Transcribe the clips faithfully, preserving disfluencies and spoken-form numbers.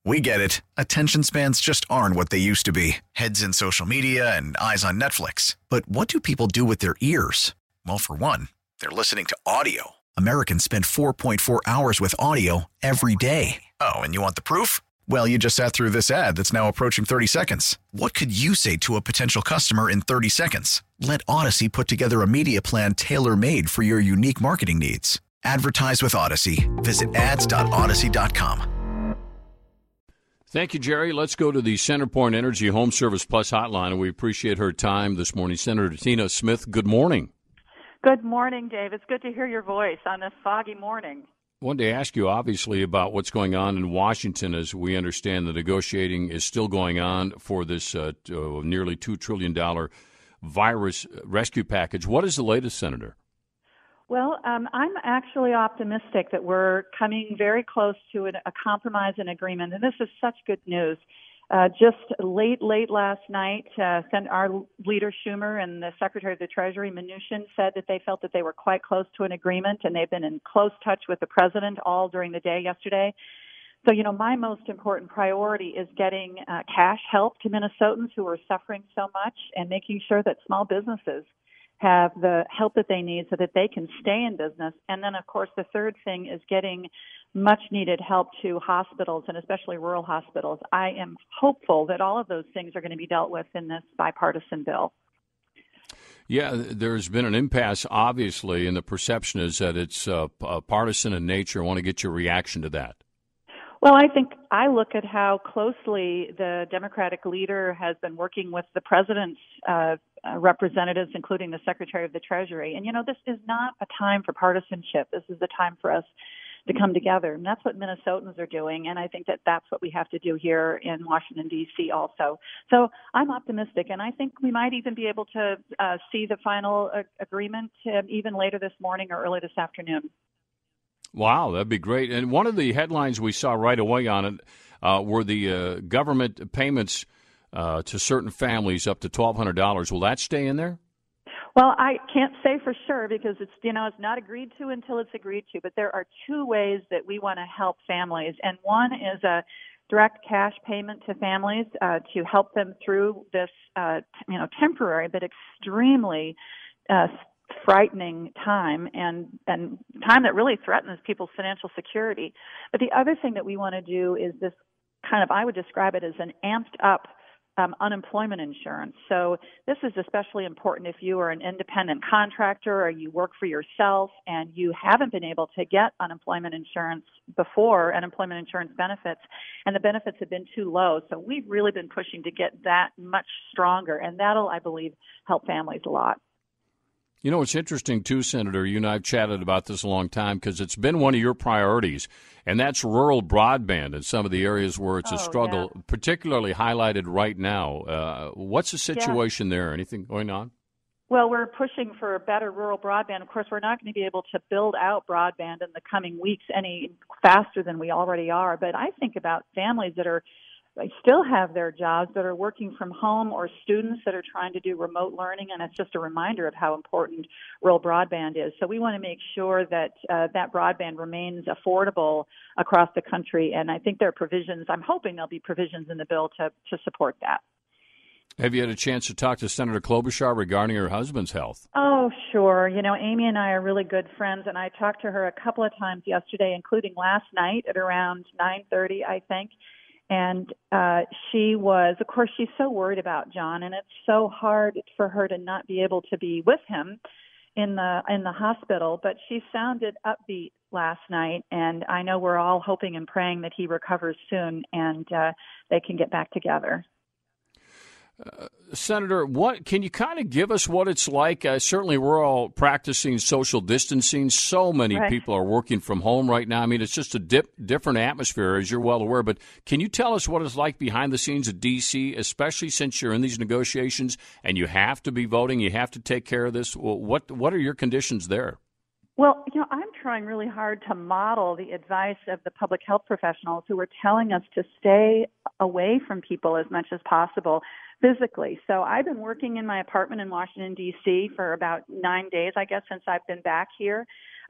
We get it. Attention spans just aren't what they used to be. Heads in social media and eyes on Netflix. But what do people do with their ears? Well, for one, they're listening to audio. Americans spend four point four hours with audio every day. Oh, and you want the proof? Well, you just sat through this ad that's now approaching thirty seconds. What could you say to a potential customer in thirty seconds? Let Odyssey put together a media plan tailor-made for your unique marketing needs. Advertise with Odyssey. Visit ads dot odyssey dot com. Thank you, Jerry. Let's go to the CenterPoint Energy Home Service Plus hotline, and we appreciate her time this morning. Senator Tina Smith, good morning. Good morning, Dave. It's good to hear your voice on this foggy morning. I wanted to ask you, obviously, about what's going on in Washington. As we understand, the negotiating is still going on for this uh, nearly two trillion dollars virus rescue package. What is the latest, Senator? Well, um, I'm actually optimistic that we're coming very close to an, a compromise and agreement, and this is such good news. Uh, just late, late last night, uh, our leader Schumer and the Secretary of the Treasury, Mnuchin, said that they felt that they were quite close to an agreement, and they've been in close touch with the president all during the day yesterday. So, you know, my most important priority is getting uh, cash help to Minnesotans who are suffering so much and making sure that small businesses have the help that they need so that they can stay in business. And then, of course, the third thing is getting much-needed help to hospitals, and especially rural hospitals. I am hopeful that all of those things are going to be dealt with in this bipartisan bill. Yeah, there's been an impasse, obviously, and the perception is that it's uh, partisan in nature. I want to get your reaction to that. Well, I think I look at how closely the Democratic leader has been working with the president's uh, uh, representatives, including the Secretary of the Treasury. And, you know, this is not a time for partisanship. This is a time for us to come together. And that's what Minnesotans are doing. And I think that that's what we have to do here in Washington, D C also. So I'm optimistic. And I think we might even be able to uh, see the final uh, agreement uh, even later this morning or early this afternoon. Wow, that'd be great. And one of the headlines we saw right away on it uh, were the uh, government payments uh, to certain families up to twelve hundred dollars. Will that stay in there? Well, I can't say for sure because it's, you know, it's not agreed to until it's agreed to. But there are two ways that we want to help families. And one is a direct cash payment to families uh, to help them through this, uh, you know, temporary but extremely uh frightening time and, and time that really threatens people's financial security. But the other thing that we want to do is this kind of, I would describe it as an amped up um, unemployment insurance. So this is especially important if you are an independent contractor or you work for yourself and you haven't been able to get unemployment insurance before, unemployment insurance benefits, and the benefits have been too low. So we've really been pushing to get that much stronger, and that'll, I believe, help families a lot. You know, it's interesting, too, Senator. You and I have chatted about this a long time because it's been one of your priorities, and that's rural broadband in some of the areas where it's oh, a struggle, yeah. particularly highlighted right now. Uh, what's the situation yeah. there? Anything going on? Well, we're pushing for better rural broadband. Of course, we're not going to be able to build out broadband in the coming weeks any faster than we already are, but I think about families that are They still have their jobs that are working from home or students that are trying to do remote learning, and it's just a reminder of how important rural broadband is. So we want to make sure that uh, that broadband remains affordable across the country, and I think there are provisions, I'm hoping there'll be provisions in the bill to, to support that. Have you had a chance to talk to Senator Klobuchar regarding her husband's health? Oh, sure. You know, Amy and I are really good friends, and I talked to her a couple of times yesterday, including last night at around nine thirty, I think. And uh, she was, of course, she's so worried about John, and it's so hard for her to not be able to be with him in the in the hospital. But she sounded upbeat last night, and I know we're all hoping and praying that he recovers soon and uh, they can get back together. Uh, Senator, what can you kind of give us what it's like? Uh, certainly, we're all practicing social distancing. So many right. people are working from home right now. I mean, it's just a dip, different atmosphere, as you're well aware. But can you tell us what it's like behind the scenes at D C, especially since you're in these negotiations and you have to be voting, you have to take care of this? What What are your conditions there? Well, you know, I'm trying really hard to model the advice of the public health professionals who are telling us to stay away from people as much as possible physically. So I've been working in my apartment in Washington, D C for about nine days, I guess, since I've been back here.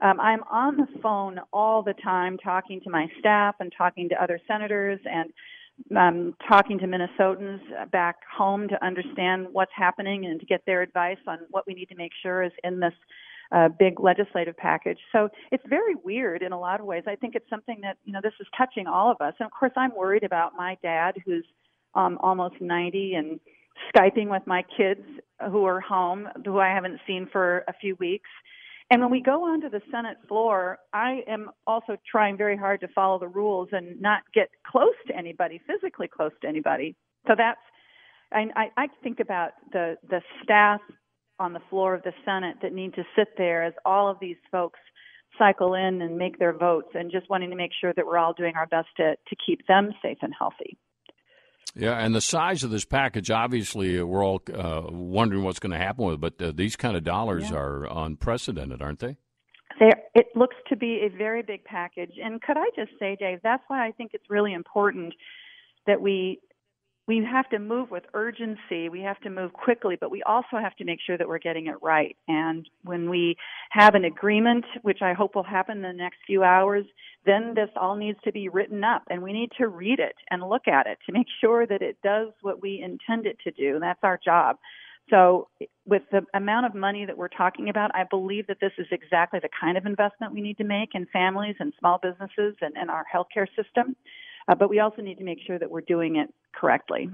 Um, I'm on the phone all the time talking to my staff and talking to other senators and um, talking to Minnesotans back home to understand what's happening and to get their advice on what we need to make sure is in this uh, big legislative package. So it's very weird in a lot of ways. I think it's something that, you know, this is touching all of us. And, of course, I'm worried about my dad, who's um, almost ninety and Skyping with my kids who are home, who I haven't seen for a few weeks. And when we go onto the Senate floor, I am also trying very hard to follow the rules and not get close to anybody, physically close to anybody. So that's, I, I, I think about the, the staff on the floor of the Senate that need to sit there as all of these folks cycle in and make their votes, and just wanting to make sure that we're all doing our best to, to keep them safe and healthy. Yeah, and the size of this package, obviously, uh, we're all uh, wondering what's going to happen with it, but uh, these kind of dollars yeah. are unprecedented, aren't they? There, it looks to be a very big package. And could I just say, Dave, that's why I think it's really important that we we have to move with urgency. We have to move quickly, but we also have to make sure that we're getting it right. And when we have an agreement, which I hope will happen in the next few hours, then this all needs to be written up, and we need to read it and look at it to make sure that it does what we intend it to do. And that's our job. So with the amount of money that we're talking about, I believe that this is exactly the kind of investment we need to make in families and small businesses and, and our healthcare system. Uh, but we also need to make sure that we're doing it correctly.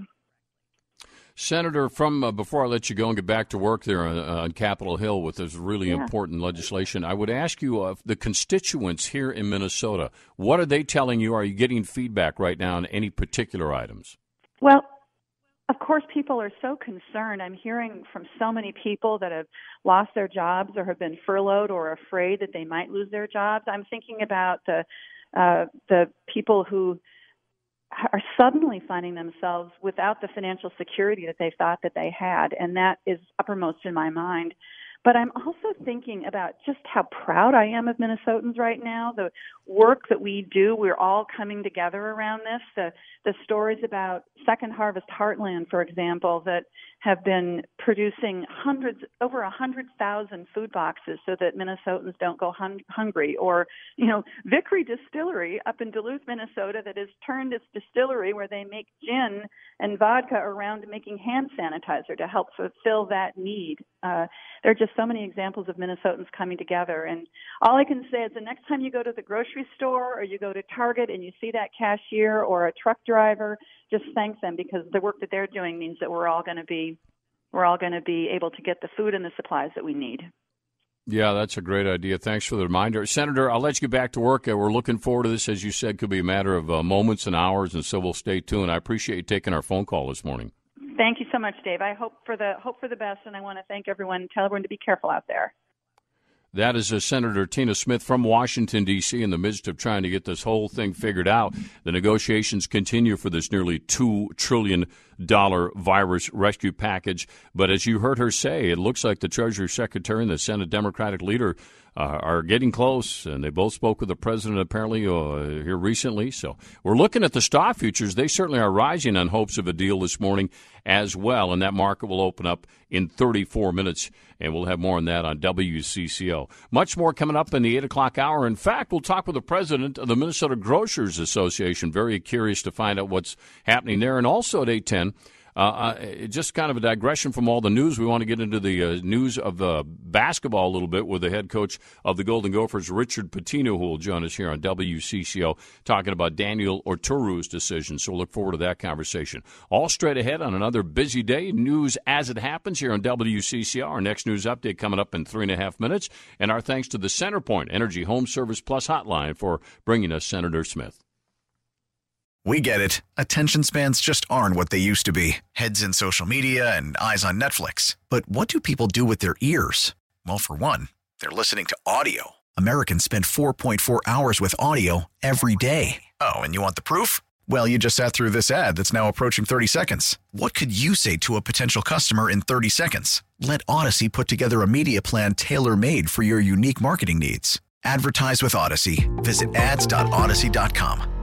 Senator, from uh, before I let you go and get back to work there on, uh, on Capitol Hill with this really yeah. important legislation, I would ask you, uh, the constituents here in Minnesota, what are they telling you? Are you getting feedback right now on any particular items? Well, of course, people are so concerned. I'm hearing from so many people that have lost their jobs or have been furloughed or afraid that they might lose their jobs. I'm thinking about the uh, the people who are suddenly finding themselves without the financial security that they thought that they had, and that is uppermost in my mind. But I'm also thinking about just how proud I am of Minnesotans right now, the work that we do. We're all coming together around this. The, the stories about Second Harvest Heartland, for example, that have been producing hundreds, over one hundred thousand food boxes so that Minnesotans don't go hun- hungry. Or, you know, Vickery Distillery up in Duluth, Minnesota, that has turned its distillery where they make gin and vodka around making hand sanitizer to help fulfill that need. Uh, there are just so many examples of Minnesotans coming together. And all I can say is the next time you go to the grocery store or you go to Target and you see that cashier or a truck driver, just thank them, because the work that they're doing means that we're all going to be we're all going to be able to get the food and the supplies that we need. Yeah, that's a great idea. Thanks for the reminder. Senator, I'll let you get back to work. Uh, we're looking forward to this. As you said, could be a matter of uh, moments and hours, and so we'll stay tuned. I appreciate you taking our phone call this morning. Thank you so much, Dave. I hope for the hope for the best, and I want to thank everyone and tell everyone to be careful out there. That is uh, Senator Tina Smith from Washington, D C, in the midst of trying to get this whole thing figured out. The negotiations continue for this nearly two trillion dollars virus rescue package. But as you heard her say, it looks like the Treasury Secretary and the Senate Democratic leader uh, are getting close, and they both spoke with the president apparently uh, here recently. So we're looking at the stock futures. They certainly are rising on hopes of a deal this morning as well, and that market will open up in thirty-four minutes, and we'll have more on that on W C C O. Much more coming up in the eight o'clock hour. In fact, we'll talk with the president of the Minnesota Grocers Association. Very curious to find out what's happening there. And also at eight ten, Uh, uh, just kind of a digression from all the news. We want to get into the uh, news of uh, basketball a little bit with the head coach of the Golden Gophers, Richard Pitino, who will join us here on W C C O, talking about Daniel Orturu's decision. So we'll look forward to that conversation. All straight ahead on another busy day. News as it happens here on W C C O. Our next news update coming up in three and a half minutes. And our thanks to the CenterPoint Energy Home Service Plus hotline for bringing us Senator Smith. We get it. Attention spans just aren't what they used to be. Heads in social media and eyes on Netflix. But what do people do with their ears? Well, for one, they're listening to audio. Americans spend four point four hours with audio every day. Oh, and you want the proof? Well, you just sat through this ad that's now approaching thirty seconds. What could you say to a potential customer in thirty seconds? Let Odyssey put together a media plan tailor-made for your unique marketing needs. Advertise with Odyssey. Visit ads dot odyssey dot com.